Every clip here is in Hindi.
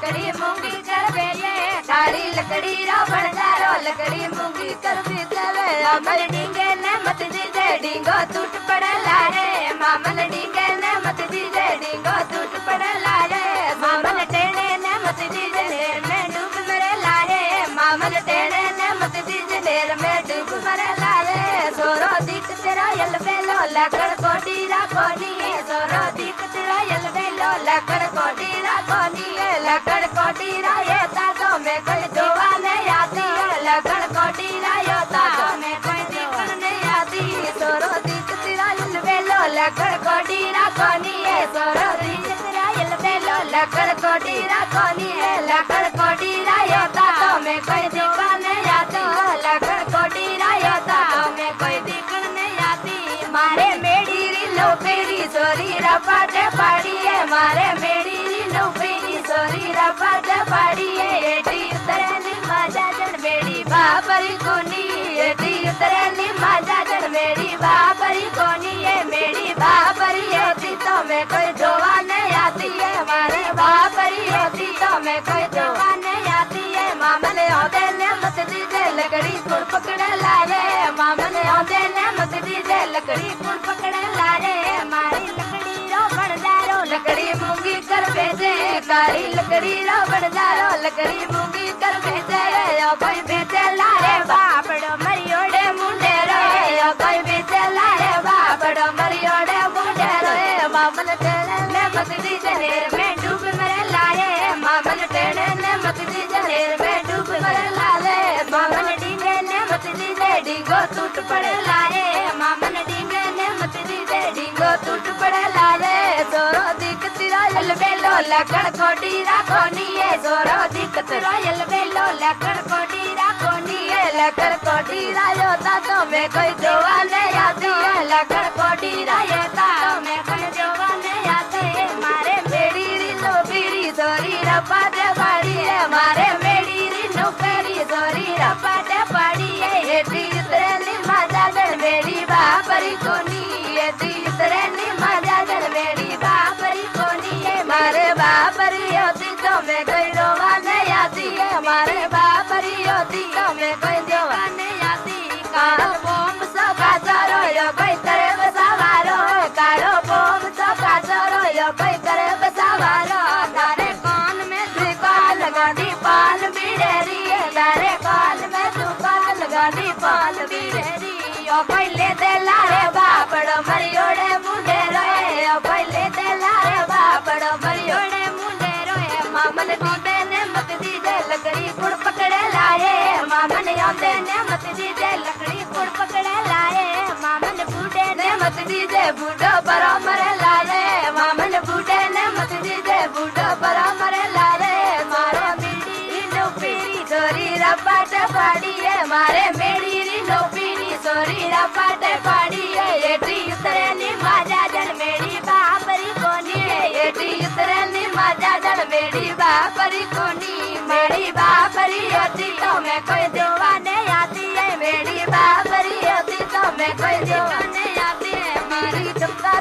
लकड़ी मूंगी कर बेटे काली लकड़ी रो बनदारो लकड़ी मूंगी कर बेटे मामल डींगे ने मत दीजे डींगो टूट पड़े लारे मामल डींगे ने मत दीजे डींगो टूट पड़े लारे मामल टेढ़े ने मत दीजे नेर में डूब मरे लारे मामल टेढ़े ने मत दीजे नेर में डूब मरे लारे सोरो दिख तेरा यल बेलो लकड़ कोटी रा कोनी सोरो दिख तेरा यल बेलो लकड़ कोटी रा कोनी लकड़ कोटी रा ये तातो में कोई दुआ नहीं आती लकड़ कोटी रा ये तातो में कोई दिक्कत नहीं आती सोरो दिख तेरा यल बेलो लकड़ कोटी रा कोनी सोरो दिख तेरा यल बेलो लकड़ कोटी रा कोनी लकड़ कोटी रा ये तातो में कोई दिक्कत नहीं आती लकड़ कोटी रा ये तातो में कोई दिक्कत नहीं आती मारे मेरी री लो पेरी सोरी रपाटे पाड़ी है मारे मेरी री लो पेरी सोरी रपाटे पाड़ी है एटी उतरनी मजा जन मेरी बापरी कोनी एटी उतरनी मजा जन मेरी बापरी कोनी है मेरी बापरी होती तो मैं कोई जोवा नहीं आती है मारे बापरी होती तो मैं कोई जोवा नहीं आती है मामले होते ने मत दीजे लकड़ी कुड़ पकड़े लाए मामले होते ने मत दीजे लकड़ी कुड़ पकड़े लाए मारी लकड़ी रो बनदारो लकड़ी मूंगी कर बेचे काली लकड़ी रो बनदारो लकड़ी मूंगी कर बेचे ओ कोई बेचे लारे बापड़ो मरियोड़े मुंडे रो ओ कोई बेचे लारे बापड़ो मरियोड़े मुंडे रो मामल टेढ़े ने मत दीजे नेर में डूब मरे लाए मामल टेढ़े ने मत दीजे नेर में डूब मरे लाए मामल डींगे ने मत दीजे डींगो टूट पड़े लाए मामल डींगे ने मत दीजे डींगो टूट पड़े लाए सोरो दिख तेरा यल बेलो लकड़ कोटी रा कोनी है सोरो दिख तेरा यल बेलो लकड़ कोटी रा कोनी है लकड़ कोटी रा योता तो मैं कोई जोवा नहीं आती है लकड़ कोटी रा योता तो मैं कोई जोवा नहीं आती है मारे मेरी री लो पीरी सोरी रपाटे पाड़ी है मारे मेरी री लो पीरी सोरी रपाटे पाड़ी है एटी उतरनी मजा जन मेरी बापरी कोनी एटी उतरनी मजा जन मेरी बापरी कोनी है मारे बापरी होती तो मैं कोई रोवा नहीं आती है मारे बापरी होती तो मैं कोई जोवा नहीं आती कारो बोम सब काचरो यो कोई करे बसावारो कारो बोम सब काचरो यो कोई करे बसावारो तारे कान में दुकान गाड़ी पाल बिड़ेरी तारे कान में दुकान गाड़ी पाल बिड़ेरी ओ कोई ले दे लारे बापड़ो मरियोड़े मुंडे रोए ओ कोई ले दे लारे बापड़ो मरियोड़े मुंडे रोए मामन दीबे ने मत दीजे लकड़ी कुड़ पकड़े लाए मामन आंदे ने मत दीजे लकड़ी कुड़ पकड़े लाए मामन बूढ़े ने मत दीजे बूढ़ो बरो मरे लाए मामन बूढ़े ने मत दीजे बूढ़ो बरो मरे लाए मारे मेरी नो पीरी सोरी रपाटे पाड़ी है मारे मेरी नो पीरी सोरी रपाटे पाड़ी है एटी उतरनी मजा जन मेरी बापरी कोनी है एटी उतरनी मजा जन मेरी बापरी कोनी मेरी बापरी होती तो मैं कोई जोवा नहीं आती है मेरी बापरी होती तो मैं कोई जोवा नहीं आती है मेरी टमका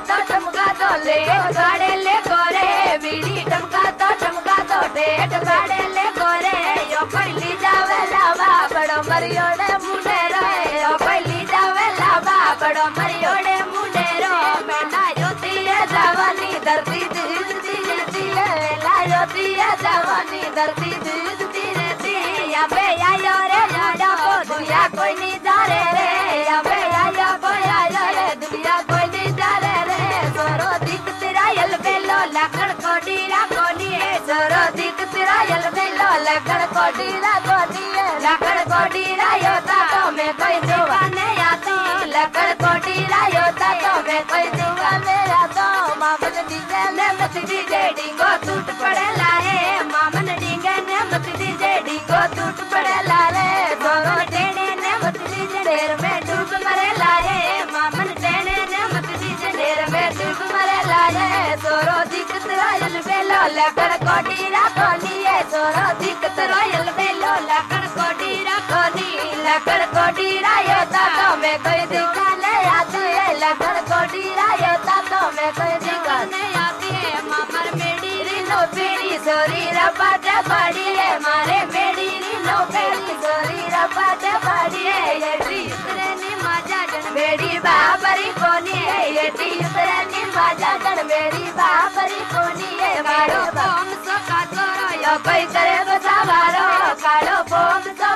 तो ले गाड़े ले गोरे मेरी टमका तो डेट गाड़े ले गोरे यो कोई ली जावे लावा बड़ो मरियोड़े मुंडे रोए यो कोई ली जावे लावा बड़ो मरियोड़े मुंडे रो मैं लायोती है जवानी धरती धीरती रहती है लायोती है जवानी धरती धीरती रहती या बे आयो रे लाडो को दुनिया कोई नहीं जा रे या बे आयो कोई आयो रे दुनिया कोई नहीं जा रे सोरो दिख तेरा यल बेलो लकड़ कोटी रा कोनी है सोरो दिख तेरा यल बेलो लकड़ कोटी रा कोनी है लकड़ कोटी रा योता तो मैं कोई जोवा नहीं आती लकड़ कोटी रा योता तो मैं कोई जोवा नहीं आता मामन डींगे ने मत दीजे डींगो टूट पड़े लाए मामन डींगे ने मत दीजे डींगो टूट पड़े लाए सोरो टेढ़े ने मत दीजे देर में डूब मरे लाए मामन टेढ़े ने मत दीजे देर में डूब मरे लाए सोरो दिख तेरा यल बेलो लकड़ कोटी रा कोनी है सोरो दिख तेरा यल बेलो लकड़ कोटी रा कोनी लकड़ कोटी रा योता तो मैं कोई दिखा नहीं आती है लकड़ कोटी रा योता तो मैं कोई दिखा नहीं आती है मामर मेरी नो पीरी सोरी रपाट पाड़ी है मारे मेड़ी नो पीरी सोरी रपाट पाड़ी है ये टीसरनी मजा जन मेरी बाबरी कोनी है ये टीसरनी मजा जन मेरी बाबरी कोनी है कालो पोम सो कातोरो यो कोई करे बसावारो कालो पोम